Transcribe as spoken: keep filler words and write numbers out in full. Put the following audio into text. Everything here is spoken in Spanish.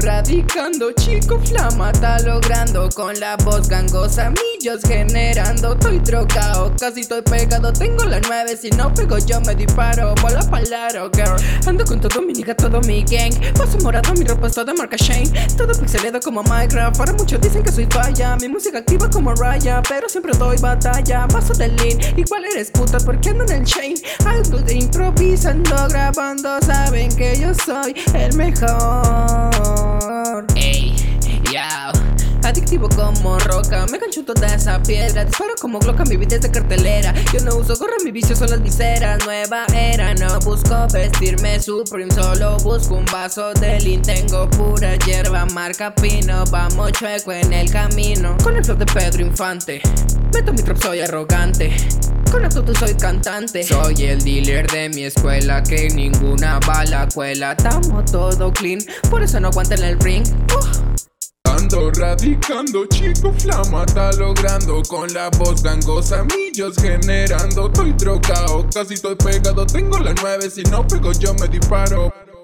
radicando, chico flama está logrando. Con la voz gangosa, millos generando. Estoy drogado, casi estoy pegado. Tengo la nueve, si no pego yo me disparo. Bola palaro, girl. Ando con todo mi nigga, todo mi gang. Paso morado, mi ropa es toda marca Shane. Todo pixelado como Minecraft. Ahora muchos dicen que soy falla. Mi música activa como Raya, pero siempre doy batalla. Paso de lean, igual eres puta porque ando en el chain. Algo de improvisando, grabando. Saben que yo soy el mejor. Ey, yao. Adictivo como roca, me cancho toda esa piedra. Disparo como Glock, mi vida es de cartelera. Yo no uso gorra, mi vicio son las viseras. Nueva era, no busco vestirme Supreme, solo busco un vaso de lean. Tengo pura hierba, marca pino. Vamos chueco en el camino. Con el flow de Pedro Infante, meto mi trap, soy arrogante. Con esto tú soy cantante. Soy el dealer de mi escuela, que ninguna bala cuela. Estamos todo clean, por eso no aguanten el ring. uh. Ando radicando, chico flama está logrando. Con la voz gangosa, millos generando. Estoy drogado, casi estoy pegado. Tengo la nueve, si no pego yo me disparo.